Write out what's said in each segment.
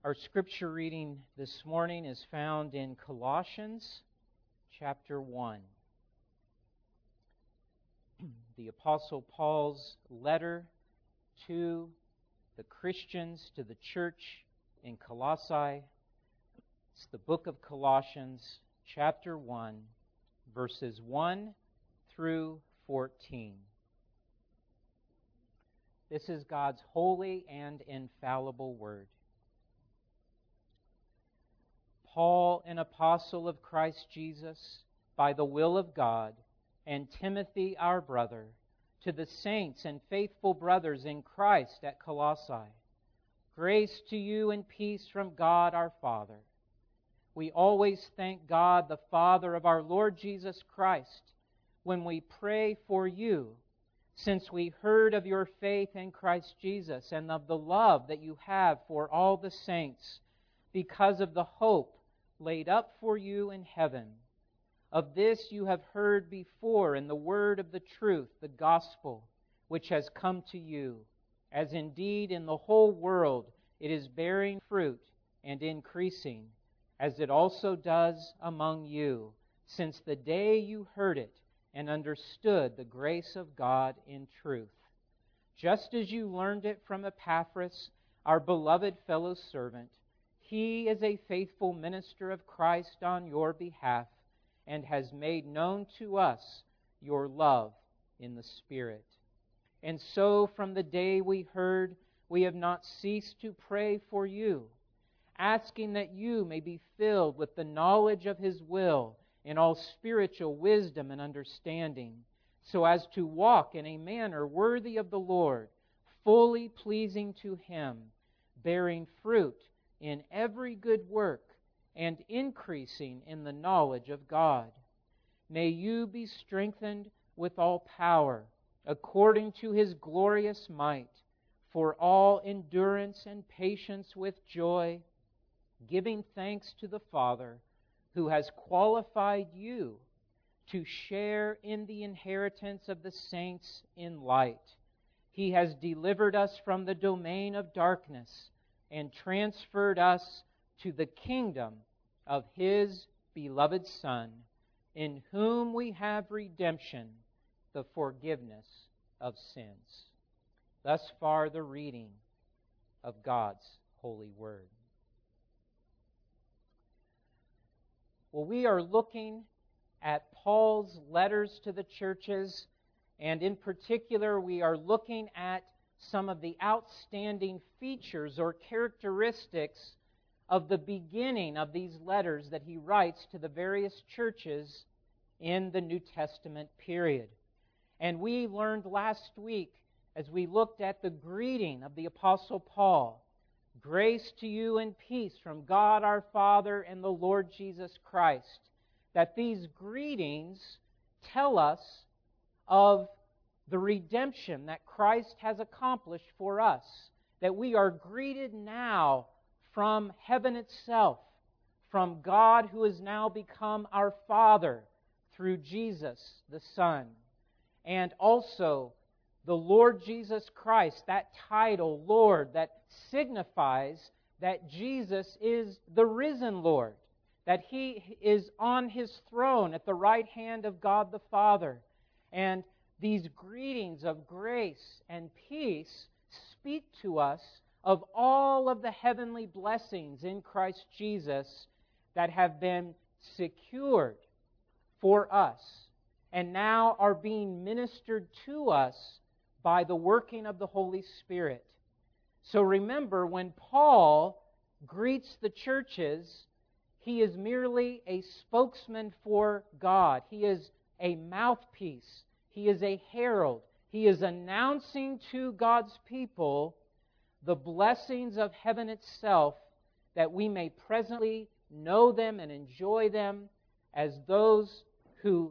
Our scripture reading this morning is found in Colossians chapter 1. The Apostle Paul's letter to the Christians, to the church in Colossae. It's the book of Colossians chapter 1, verses 1 through 14. This is God's holy and infallible word. Paul, an apostle of Christ Jesus, by the will of God, and Timothy, our brother, to the saints and faithful brothers in Christ at Colossae, grace to you and peace from God our Father. We always thank God, the Father of our Lord Jesus Christ, when we pray for you, since we heard of your faith in Christ Jesus and of the love that you have for all the saints, because of the hope laid up for you in heaven. Of this you have heard before in the word of the truth, the gospel, which has come to you, as indeed in the whole world it is bearing fruit and increasing, as it also does among you, since the day you heard it and understood the grace of God in truth. Just as you learned it from Epaphras, our beloved fellow servant, he is a faithful minister of Christ on your behalf and has made known to us your love in the Spirit. And so from the day we heard, we have not ceased to pray for you, asking that you may be filled with the knowledge of His will in all spiritual wisdom and understanding, so as to walk in a manner worthy of the Lord, fully pleasing to Him, bearing fruit in every good work, and increasing in the knowledge of God. May you be strengthened with all power, according to His glorious might, for all endurance and patience with joy, giving thanks to the Father, who has qualified you to share in the inheritance of the saints in light. He has delivered us from the domain of darkness and transferred us to the kingdom of His beloved Son, in whom we have redemption, the forgiveness of sins. Thus far the reading of God's holy word. Well, we are looking at Paul's letters to the churches, and in particular we are looking at some of the outstanding features or characteristics of the beginning of these letters that he writes to the various churches in the New Testament period. And we learned last week, as we looked at the greeting of the Apostle Paul, grace to you and peace from God our Father and the Lord Jesus Christ, that these greetings tell us of the redemption that Christ has accomplished for us, that we are greeted now from heaven itself, from God who has now become our Father through Jesus the Son. And also the Lord Jesus Christ, that title, Lord, that signifies that Jesus is the risen Lord, that He is on His throne at the right hand of God the Father. And these greetings of grace and peace speak to us of all of the heavenly blessings in Christ Jesus that have been secured for us and now are being ministered to us by the working of the Holy Spirit. So remember, when Paul greets the churches, he is merely a spokesman for God. He is a mouthpiece. He is a herald. He is announcing to God's people the blessings of heaven itself, that we may presently know them and enjoy them as those who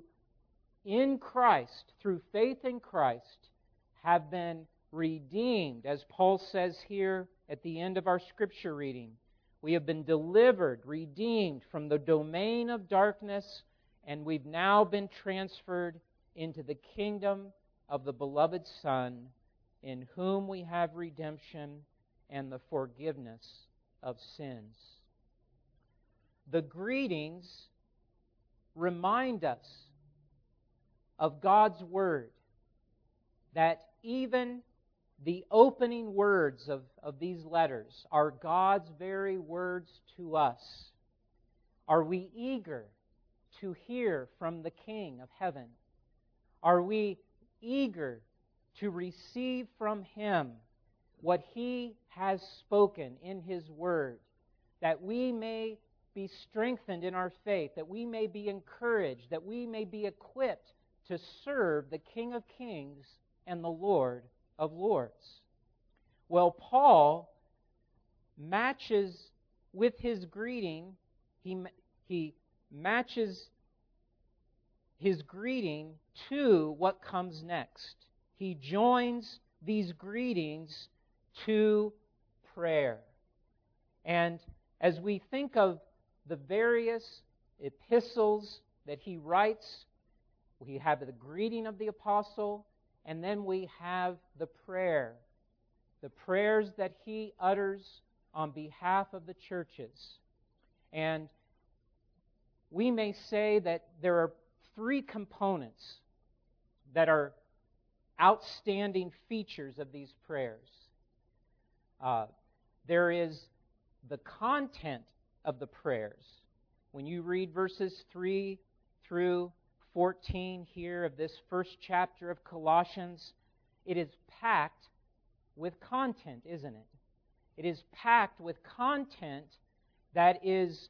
in Christ, through faith in Christ, have been redeemed. As Paul says here at the end of our scripture reading, we have been delivered, redeemed from the domain of darkness, and we've now been transferred into the kingdom of the beloved Son, in whom we have redemption and the forgiveness of sins. The greetings remind us of God's Word, that even the opening words of these letters are God's very words to us. Are we eager to hear from the King of heaven? Are we eager to receive from Him what He has spoken in His Word, that we may be strengthened in our faith, that we may be encouraged, that we may be equipped to serve the King of Kings and the Lord of Lords? Well, Paul matches with his greeting, he matches his greeting to what comes next. He joins these greetings to prayer. And as we think of the various epistles that he writes, we have the greeting of the apostle, and then we have the prayer, the prayers that he utters on behalf of the churches. And we may say that there are three components that are outstanding features of these prayers. There is the content of the prayers. When you read verses 3 through 14 here of this first chapter of Colossians, it is packed with content, isn't it? It is packed with content that is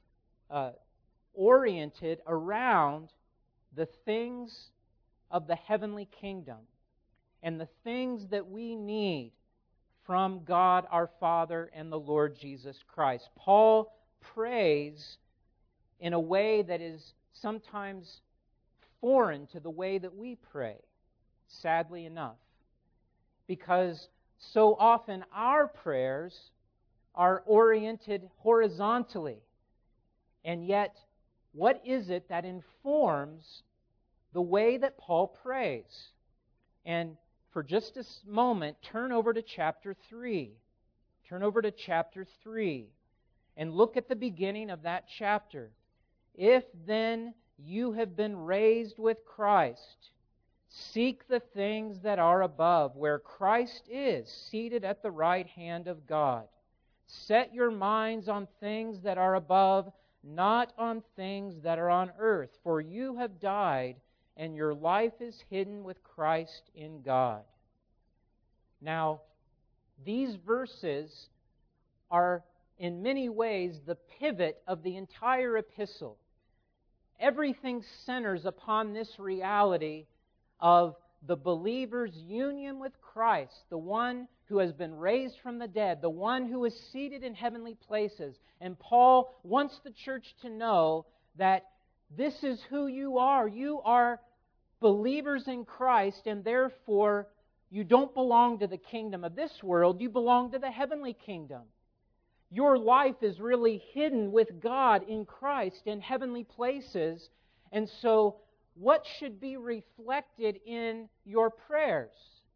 oriented around the things of the heavenly kingdom and the things that we need from God our Father and the Lord Jesus Christ. Paul prays in a way that is sometimes foreign to the way that we pray, sadly enough, because so often our prayers are oriented horizontally. And yet, what is it that informs the way that Paul prays? And for just a moment, turn over to chapter 3. Turn over to chapter 3 and look at the beginning of that chapter. If then you have been raised with Christ, seek the things that are above, where Christ is, seated at the right hand of God. Set your minds on things that are above, not on things that are on earth. For you have died, and your life is hidden with Christ in God. Now, these verses are in many ways the pivot of the entire epistle. Everything centers upon this reality of the believer's union with Christ, the one who has been raised from the dead, the one who is seated in heavenly places. And Paul wants the church to know that this is who you are. You are believers in Christ, and therefore you don't belong to the kingdom of this world. You belong to the heavenly kingdom. Your life is really hidden with God in Christ in heavenly places. And so, what should be reflected in your prayers?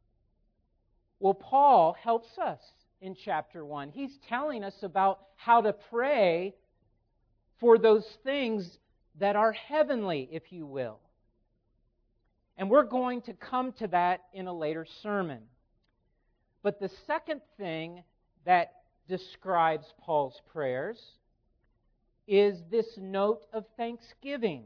Well, Paul helps us in chapter 1. He's telling us about how to pray for those things that are heavenly, if you will. And we're going to come to that in a later sermon. But the second thing that describes Paul's prayers is this note of thanksgiving.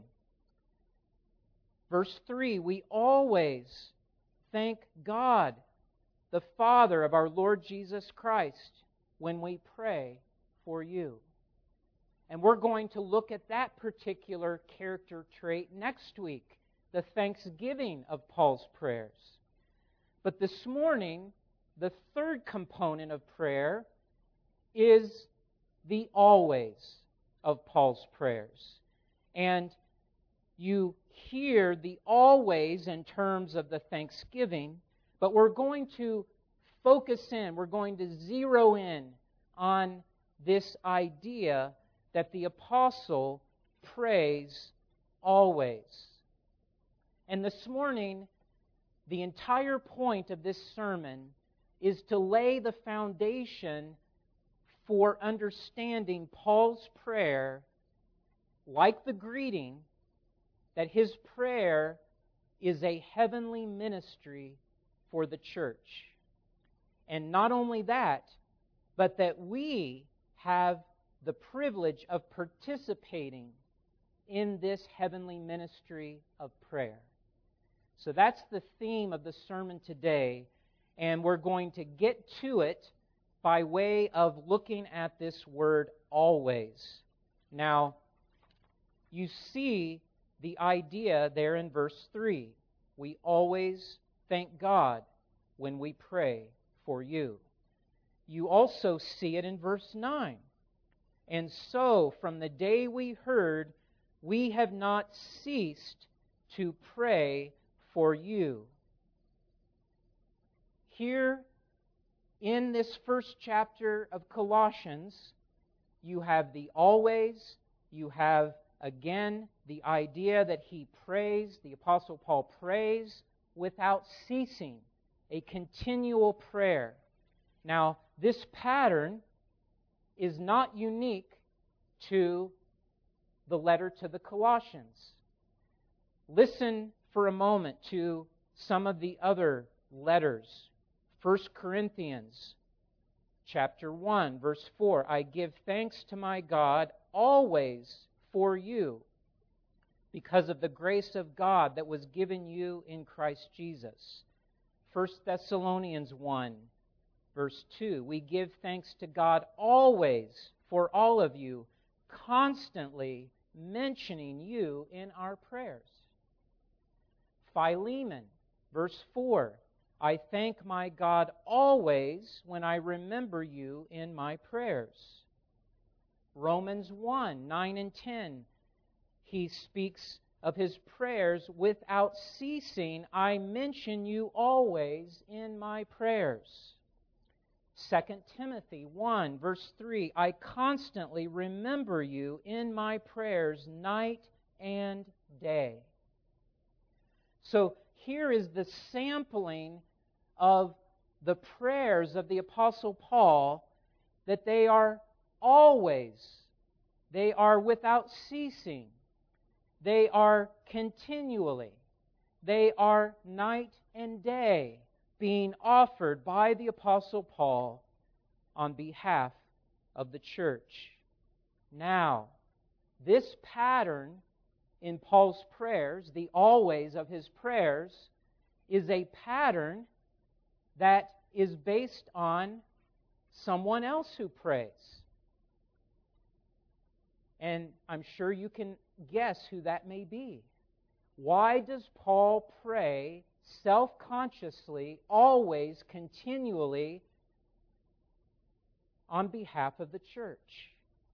Verse 3, we always thank God, the Father of our Lord Jesus Christ, when we pray for you. And we're going to look at that particular character trait next week, the thanksgiving of Paul's prayers. But this morning, the third component of prayer is the always of Paul's prayers. And you hear the always in terms of the thanksgiving, but we're going to focus in, we're going to zero in on this idea that the apostle prays always. And this morning, the entire point of this sermon is to lay the foundation for understanding Paul's prayer, like the greeting, that his prayer is a heavenly ministry for the church. And not only that, but that we have the privilege of participating in this heavenly ministry of prayer. So that's the theme of the sermon today, and we're going to get to it by way of looking at this word always. Now, you see the idea there in verse 3. We always thank God when we pray for you. You also see it in verse 9. And so, from the day we heard, we have not ceased to pray for you. Here, in this first chapter of Colossians, you have the always, you have again the idea that he prays, the Apostle Paul prays without ceasing, a continual prayer. Now, this pattern is not unique to the letter to the Colossians. Listen for a moment to some of the other letters. 1 Corinthians chapter 1, verse 4, I give thanks to my God always for you, because of the grace of God that was given you in Christ Jesus. 1 Thessalonians 1, verse 2, we give thanks to God always for all of you, constantly mentioning you in our prayers. Philemon, verse 4, I thank my God always when I remember you in my prayers. Romans 1, 9 and 10, he speaks of his prayers without ceasing. I mention you always in my prayers. 2 Timothy 1, verse 3, I constantly remember you in my prayers night and day. So here is the sampling of the prayers of the Apostle Paul, that they are always, they are without ceasing, they are continually, they are night and day being offered by the Apostle Paul on behalf of the church. Now, this pattern in Paul's prayers, the always of his prayers, is a pattern that is based on someone else who prays. And I'm sure you can guess who that may be. Why does Paul pray self-consciously, always, continually, on behalf of the church?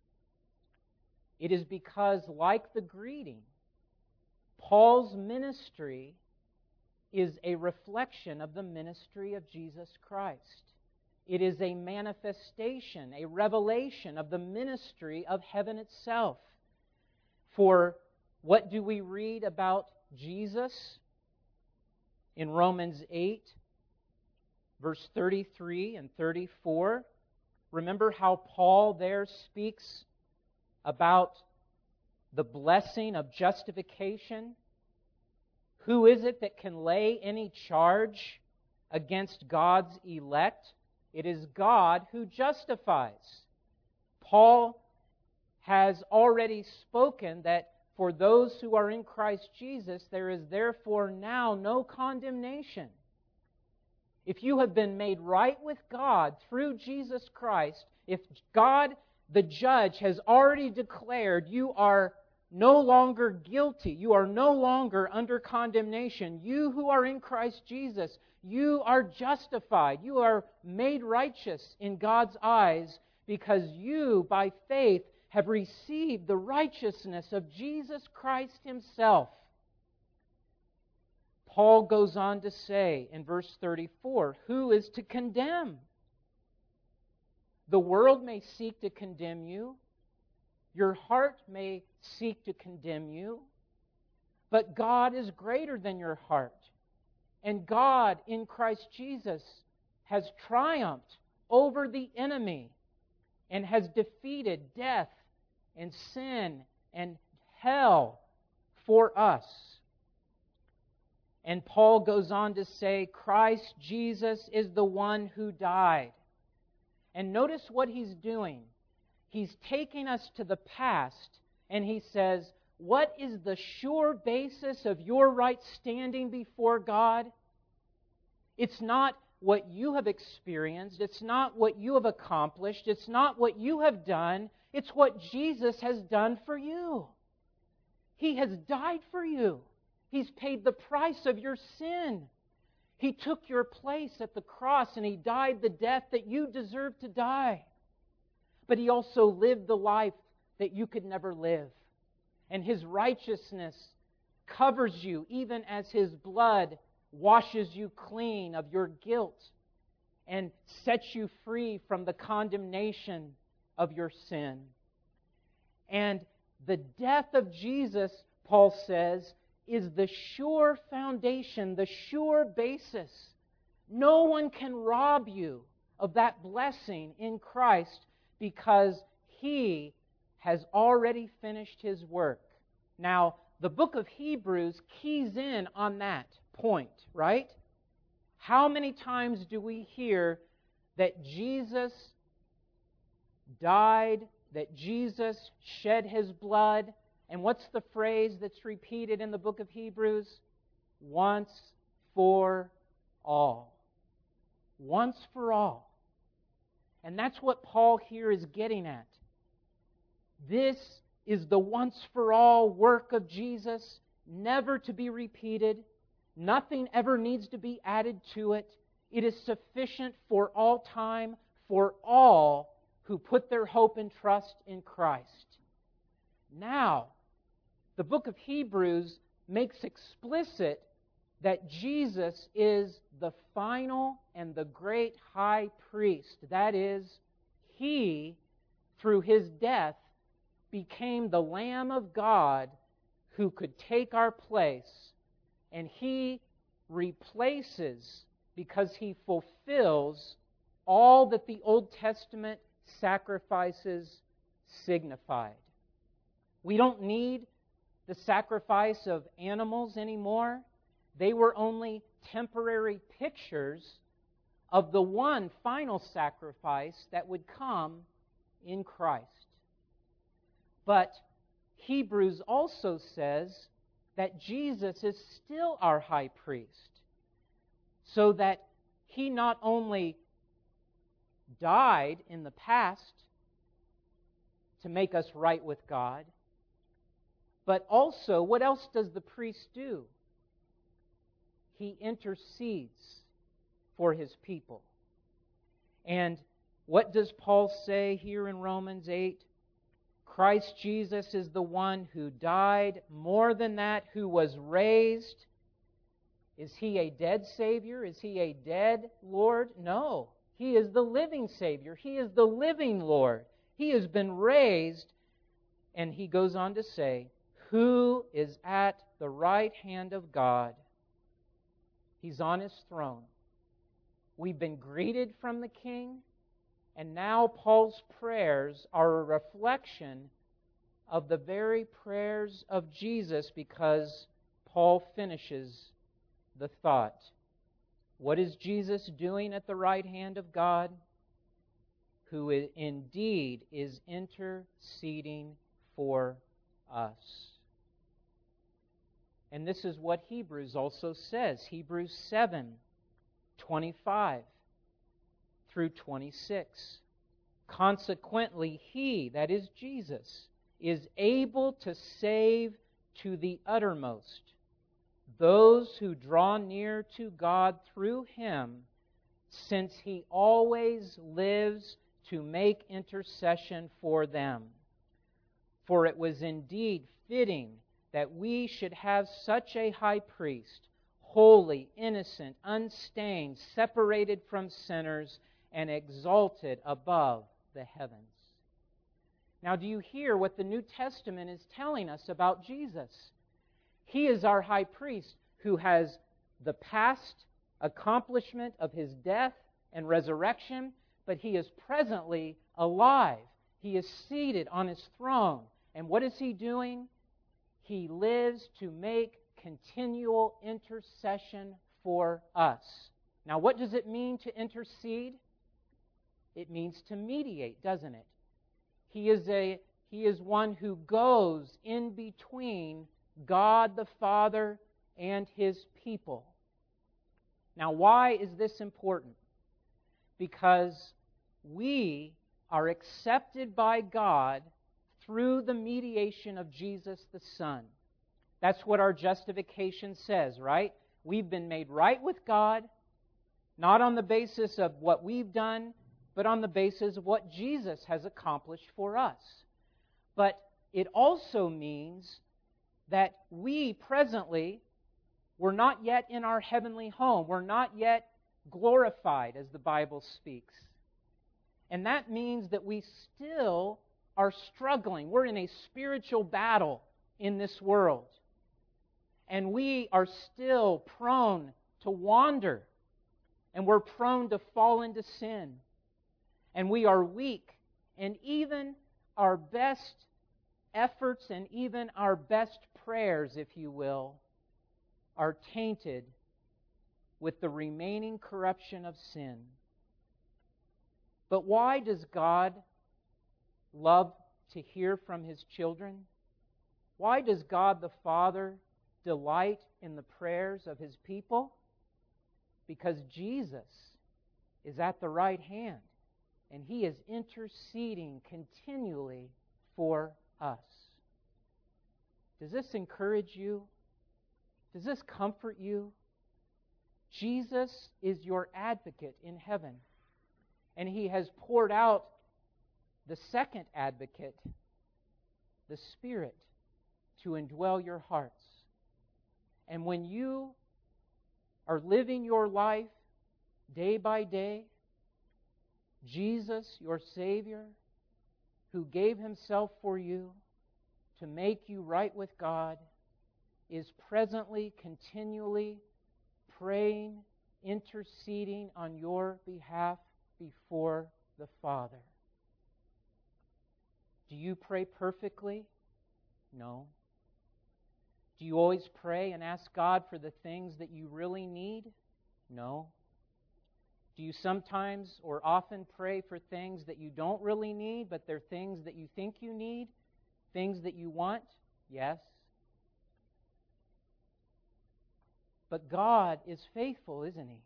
It is because, like the greeting, Paul's ministry is a reflection of the ministry of Jesus Christ. It is a manifestation, a revelation of the ministry of heaven itself. For what do we read about Jesus in Romans 8, verse 33 and 34? Remember how Paul there speaks about the blessing of justification? Who is it that can lay any charge against God's elect? It is God who justifies. Paul has already spoken that for those who are in Christ Jesus, there is therefore now no condemnation. If you have been made right with God through Jesus Christ, if God, the judge, has already declared you are no longer guilty, you are no longer under condemnation, you who are in Christ Jesus, you are justified, you are made righteous in God's eyes because you, by faith, have received the righteousness of Jesus Christ Himself. Paul goes on to say in verse 34, who is to condemn? The world may seek to condemn you. Your heart may seek to condemn you. But God is greater than your heart. And God in Christ Jesus has triumphed over the enemy. and has defeated death and sin and hell for us. And Paul goes on to say, Christ Jesus is the one who died. And notice what he's doing. He's taking us to the past, and he says, what is the sure basis of your right standing before God? It's not what you have experienced. It's not what you have accomplished. It's not what you have done. It's what Jesus has done for you. He has died for you. He's paid the price of your sin. He took your place at the cross, and He died the death that you deserve to die. But He also lived the life that you could never live. And His righteousness covers you, even as His blood washes you clean of your guilt and sets you free from the condemnation of your sin. And the death of Jesus, Paul says, is the sure foundation, the sure basis. No one can rob you of that blessing in Christ because He has already finished His work. Now, the book of Hebrews keys in on that point, right? How many times do we hear that Jesus died, that Jesus shed His blood? And what's the phrase that's repeated in the book of Hebrews? Once for all. Once for all. And that's what Paul here is getting at. This is the once for all work of Jesus, never to be repeated. Nothing ever needs to be added to it. It is sufficient for all time, for all who put their hope and trust in Christ. Now, the book of Hebrews makes explicit that Jesus is the final and the great high priest. That is, He, through His death, became the Lamb of God who could take our place. And He replaces, because He fulfills all that the Old Testament sacrifices signified. We don't need the sacrifice of animals anymore. They were only temporary pictures of the one final sacrifice that would come in Christ. But Hebrews also says that Jesus is still our high priest, so that He not only died in the past to make us right with God, but also, what else does the priest do? He intercedes for his people. And what does Paul say here in Romans 8? Christ Jesus is the one who died, more than that, who was raised. Is He a dead Savior? Is He a dead Lord? No. He is the living Savior. He is the living Lord. He has been raised, and he goes on to say, who is at the right hand of God. He's on His throne. We've been greeted from the King, and now Paul's prayers are a reflection of the very prayers of Jesus, because Paul finishes the thought. What is Jesus doing at the right hand of God? Who indeed is interceding for us. And this is what Hebrews also says. Hebrews 7:25 through 26. Consequently, He, that is Jesus, is able to save to the uttermost those who draw near to God through Him, since He always lives to make intercession for them. For it was indeed fitting that we should have such a high priest, holy, innocent, unstained, separated from sinners, and exalted above the heavens. Now, do you hear what the New Testament is telling us about Jesus? He is our high priest who has the past accomplishment of His death and resurrection, but He is presently alive. He is seated on His throne. And what is He doing? He lives to make continual intercession for us. Now, what does it mean to intercede? It means to mediate, doesn't it? He is one who goes in between God the Father and His people. Now, why is this important? Because we are accepted by God through the mediation of Jesus the Son. That's what our justification says, right? We've been made right with God, not on the basis of what we've done, but on the basis of what Jesus has accomplished for us. But it also means that we presently, we're not yet in our heavenly home. We're not yet glorified, as the Bible speaks. And that means that we still are struggling. We're in a spiritual battle in this world. And we are still prone to wander. And we're prone to fall into sin. And we are weak. And even our best efforts and even our best prayers, if you will, are tainted with the remaining corruption of sin. But why does God love to hear from His children? Why does God the Father delight in the prayers of His people? Because Jesus is at the right hand, and He is interceding continually for us. Does this encourage you? Does this comfort you? Jesus is your advocate in heaven, and He has poured out the second advocate, the Spirit, to indwell your hearts. And when you are living your life day by day, Jesus, your Savior, who gave Himself for you to make you right with God, is presently, continually praying, interceding on your behalf before the Father. Do you pray perfectly? No. Do you always pray and ask God for the things that you really need? No. Do you sometimes or often pray for things that you don't really need, but they're things that you think you need? Things that you want? Yes. But God is faithful, isn't He?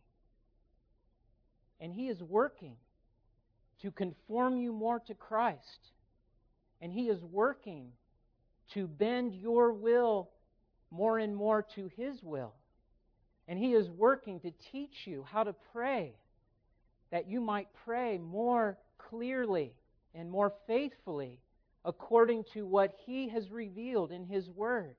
And He is working to conform you more to Christ. And He is working to bend your will more and more to His will. And He is working to teach you how to pray, that you might pray more clearly and more faithfully according to what He has revealed in His Word.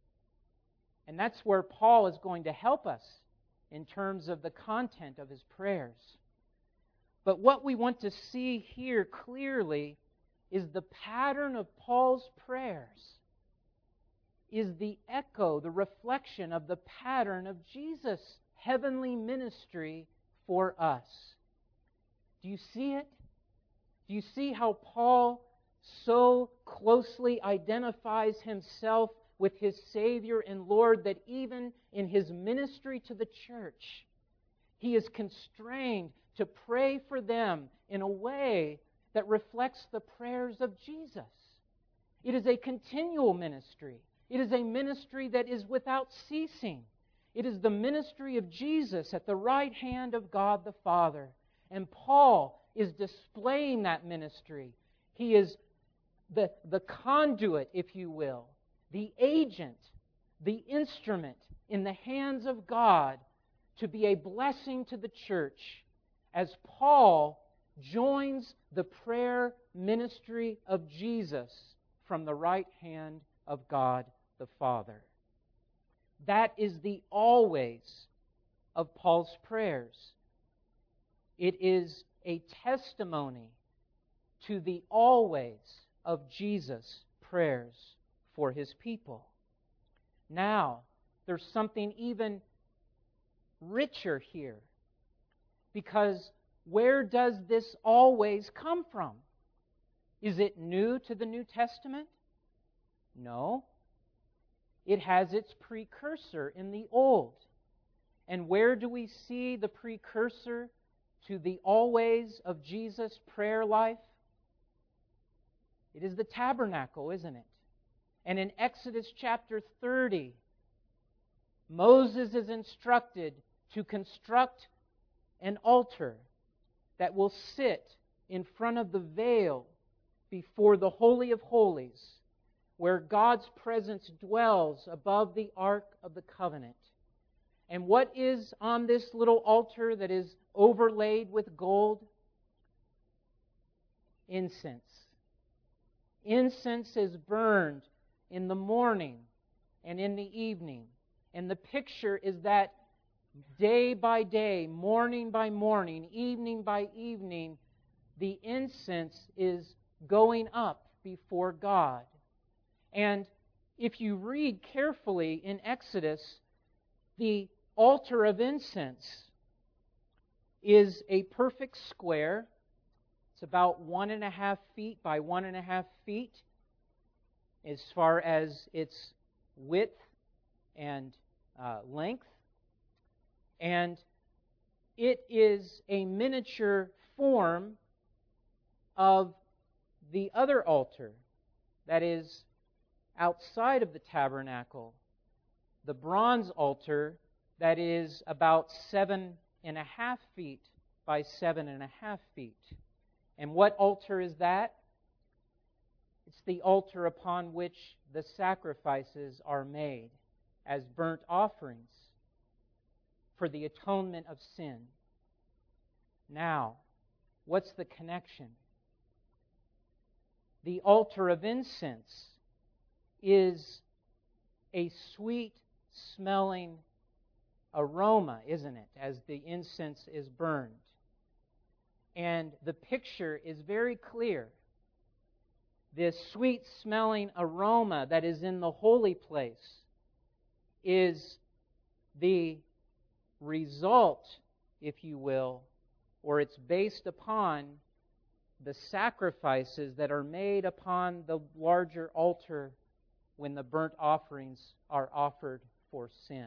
And that's where Paul is going to help us in terms of the content of his prayers. But what we want to see here clearly is the pattern of Paul's prayers is the echo, the reflection of the pattern of Jesus' heavenly ministry for us. Do you see it? Do you see how Paul so closely identifies himself with his Savior and Lord that even in his ministry to the church, he is constrained to pray for them in a way that reflects the prayers of Jesus? It is a continual ministry. It is a ministry that is without ceasing. It is the ministry of Jesus at the right hand of God the Father. And Paul is displaying that ministry. He is the conduit, if you will, the agent, the instrument in the hands of God to be a blessing to the church as Paul joins the prayer ministry of Jesus from the right hand of God the Father. That is the always of Paul's prayers. It is a testimony to the always of Jesus' prayers for His people. Now, there's something even richer here, because where does this always come from? Is it new to the New Testament? No. It has its precursor in the Old. And where do we see the precursor to the always of Jesus' prayer life? It is the tabernacle, isn't it? And in Exodus chapter 30, Moses is instructed to construct an altar that will sit in front of the veil before the Holy of Holies, where God's presence dwells above the Ark of the Covenant. And what is on this little altar that is overlaid with gold? Incense. Incense is burned in the morning and in the evening. And the picture is that day by day, morning by morning, evening by evening, the incense is going up before God. And if you read carefully in Exodus, the altar of incense is a perfect square. It's about 1.5 feet by 1.5 feet as far as its width and length. And it is a miniature form of the other altar that is outside of the tabernacle, the bronze altar that is about 7.5 feet by 7.5 feet. And what altar is that? It's the altar upon which the sacrifices are made as burnt offerings for the atonement of sin. Now, what's the connection? The altar of incense is a sweet-smelling aroma, isn't it, as the incense is burned. And the picture is very clear. This sweet-smelling aroma that is in the holy place is the result, if you will, or it's based upon the sacrifices that are made upon the larger altar when the burnt offerings are offered for sin.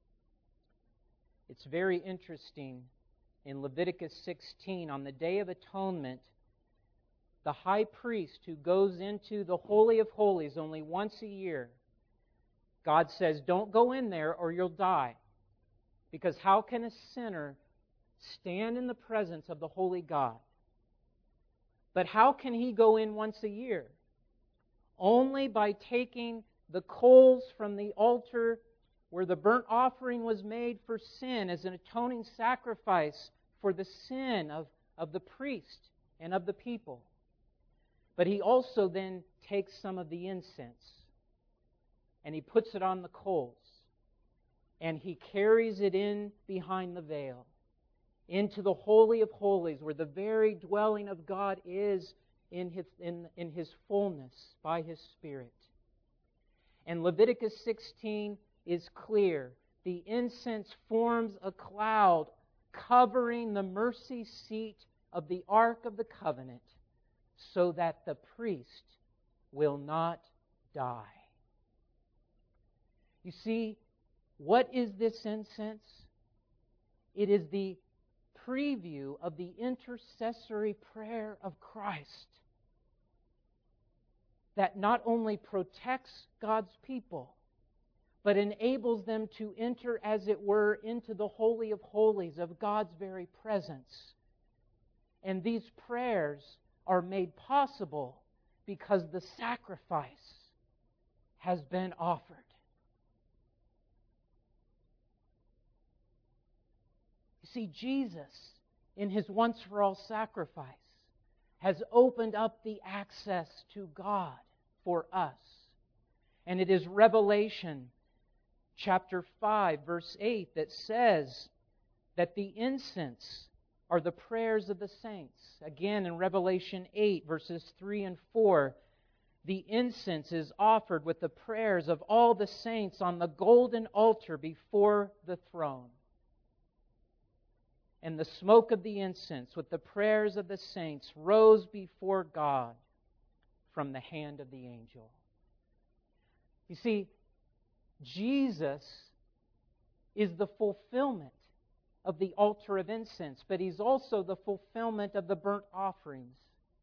It's very interesting. In Leviticus 16, on the Day of Atonement, the high priest who goes into the Holy of Holies only once a year, God says, don't go in there or you'll die. Because how can a sinner stand in the presence of the holy God? But how can he go in once a year? Only by taking the coals from the altar where the burnt offering was made for sin as an atoning sacrifice for the sin of the priest and of the people. But he also then takes some of the incense and he puts it on the coals and he carries it in behind the veil into the Holy of Holies where the very dwelling of God is in His fullness by His Spirit. And Leviticus 16 is clear. The incense forms a cloud covering the mercy seat of the Ark of the Covenant so that the priest will not die. You see, what is this incense? It is the preview of the intercessory prayer of Christ that not only protects God's people, but enables them to enter, as it were, into the Holy of Holies of God's very presence. And these prayers are made possible because the sacrifice has been offered. You see, Jesus, in His once-for-all sacrifice, has opened up the access to God for us. And it is Revelation chapter 5, verse 8, that says that the incense are the prayers of the saints. Again, in Revelation 8, verses 3 and 4, the incense is offered with the prayers of all the saints on the golden altar before the throne. and the smoke of the incense with the prayers of the saints rose before God from the hand of the angel. You see, Jesus is the fulfillment of the altar of incense, but He's also the fulfillment of the burnt offerings.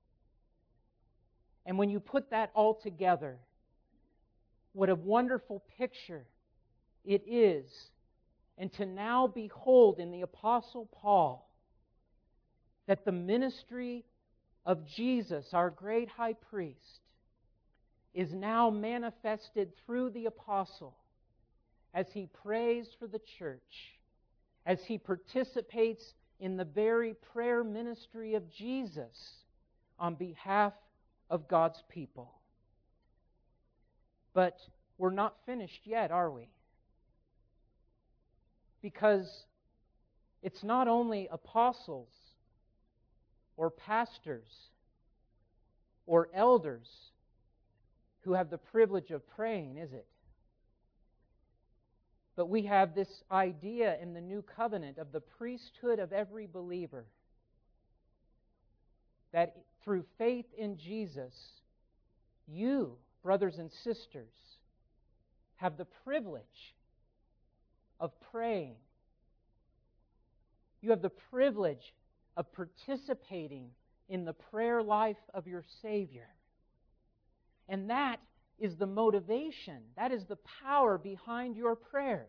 And when you put that all together, what a wonderful picture it is. And to now behold in the Apostle Paul that the ministry of Jesus, our great high priest, is now manifested through the apostle as he prays for the church, as he participates in the very prayer ministry of Jesus on behalf of God's people. But we're not finished yet, are we? Because it's not only apostles or pastors or elders who have the privilege of praying, is it? But we have this idea in the new covenant of the priesthood of every believer. That through faith in Jesus, you, brothers and sisters, have the privilege of praying. You have the privilege of participating in the prayer life of your Savior. And that is the motivation, that is the power behind your prayers.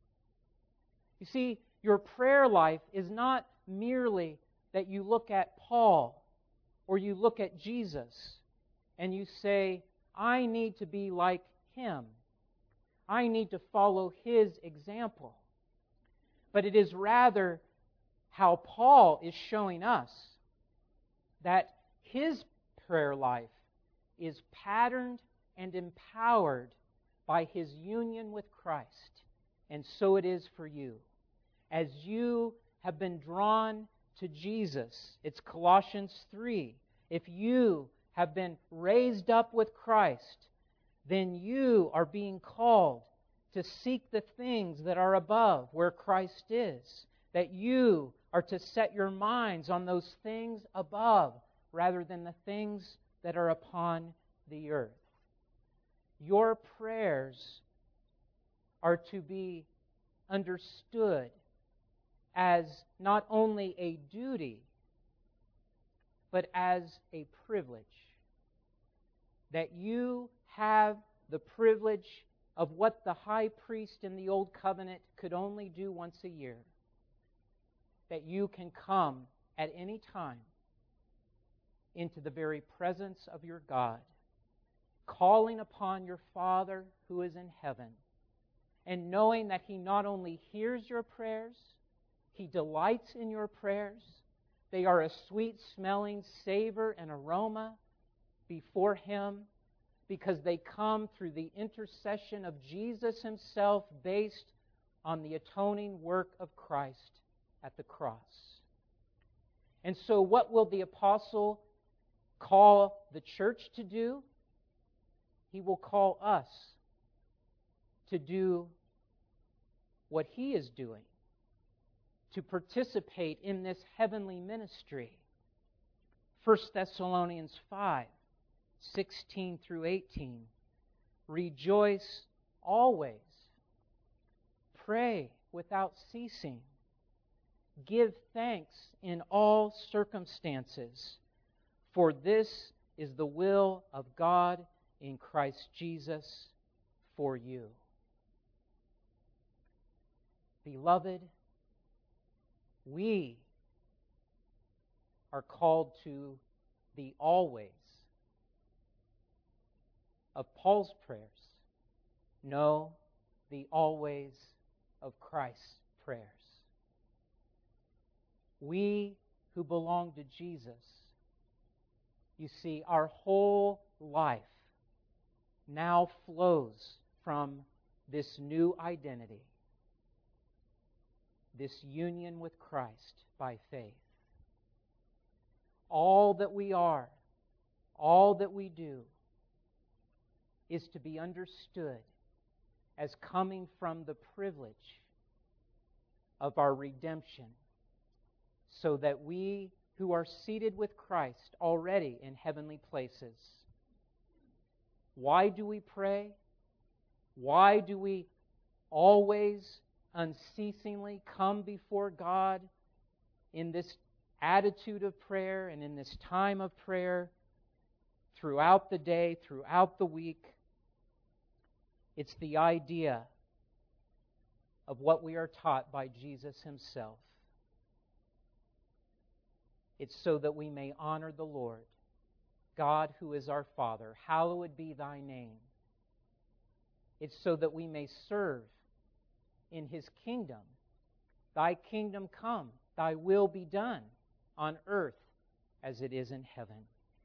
You see, your prayer life is not merely that you look at Paul or you look at Jesus and you say, I need to be like him. I need to follow his example. But it is rather how Paul is showing us that his prayer life is patterned and empowered by his union with Christ. And so it is for you. As you have been drawn to Jesus, it's Colossians 3. If you have been raised up with Christ, then you are being called to seek the things that are above, where Christ is. That you are to set your minds on those things above, rather than the things that are upon the earth. Your prayers are to be understood as not only a duty, but as a privilege. That you have the privilege of what the high priest in the Old Covenant could only do once a year. That you can come at any time into the very presence of your God, calling upon your Father who is in heaven, and knowing that He not only hears your prayers, He delights in your prayers. They are a sweet-smelling savor and aroma before Him, because they come through the intercession of Jesus Himself, based on the atoning work of Christ at the cross. And so what will the apostle call the church to do? He will call us to do what he is doing, to participate in this heavenly ministry. 1 Thessalonians 5:16 through 18. Rejoice always. Pray without ceasing. Give thanks in all circumstances, for this is the will of God in Christ Jesus for you. Beloved, we are called to the always of Paul's prayers. No, the always of Christ's prayers. We who belong to Jesus, you see, our whole life now flows from this new identity, this union with Christ by faith. All that we are, all that we do, is to be understood as coming from the privilege of our redemption so that we who are seated with Christ already in heavenly places. Why do we pray? Why do we always unceasingly come before God in this attitude of prayer and in this time of prayer throughout the day, throughout the week? It's the idea of what we are taught by Jesus Himself. It's so that we may honor the Lord, God who is our Father. Hallowed be Thy name. It's so that we may serve in His kingdom. Thy kingdom come, Thy will be done on earth as it is in heaven.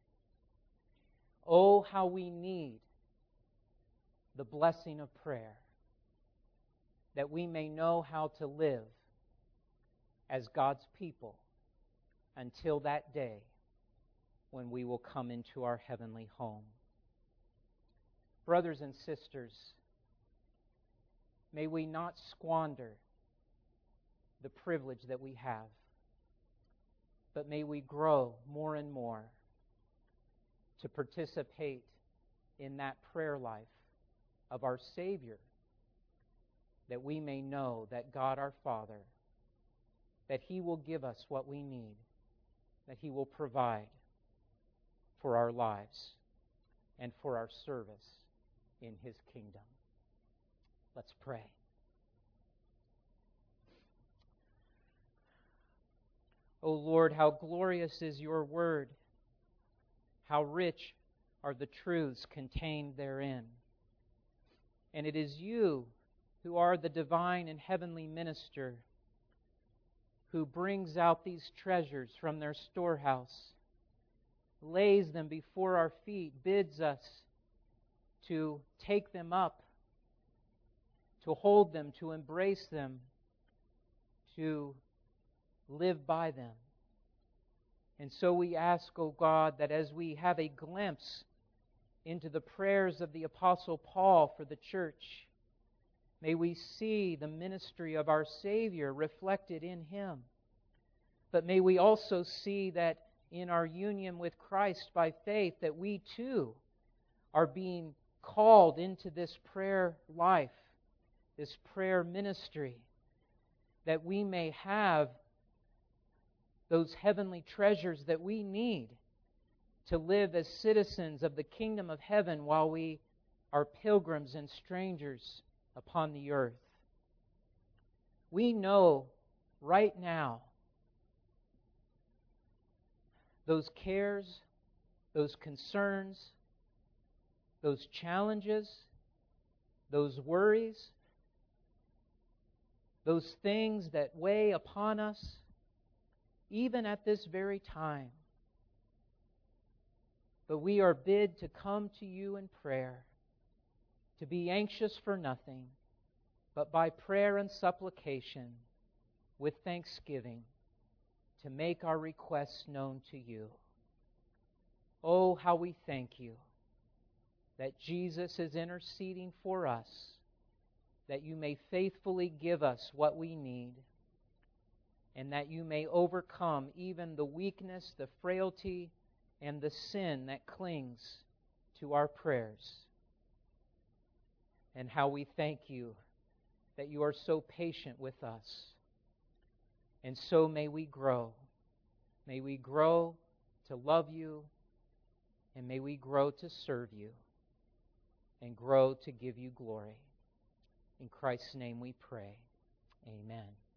Oh, how we need the blessing of prayer, that we may know how to live as God's people until that day when we will come into our heavenly home. Brothers and sisters, may we not squander the privilege that we have, but may we grow more and more to participate in that prayer life of our Savior, that we may know that God our Father, that He will give us what we need, that He will provide for our lives and for our service in His kingdom. Let's pray. O Lord, how glorious is your word, how rich are the truths contained therein. And it is you who are the divine and heavenly minister who brings out these treasures from their storehouse, lays them before our feet, bids us to take them up, to hold them, to embrace them, to live by them. And so we ask, O God, that as we have a glimpse into the prayers of the Apostle Paul for the church, may we see the ministry of our Savior reflected in him. But may we also see that in our union with Christ by faith, that we too are being called into this prayer life, this prayer ministry, that we may have those heavenly treasures that we need to live as citizens of the kingdom of heaven while we are pilgrims and strangers upon the earth. We know right now those cares, those concerns, those challenges, those worries, those things that weigh upon us, even at this very time. But we are bid to come to you in prayer, to be anxious for nothing, but by prayer and supplication, with thanksgiving, to make our requests known to you. Oh, how we thank you that Jesus is interceding for us, that you may faithfully give us what we need, and that you may overcome even the weakness, the frailty, and the sin that clings to our prayers. And how we thank you that you are so patient with us. And so may we grow. May we grow to love you, and may we grow to serve you, and grow to give you glory. In Christ's name we pray. Amen.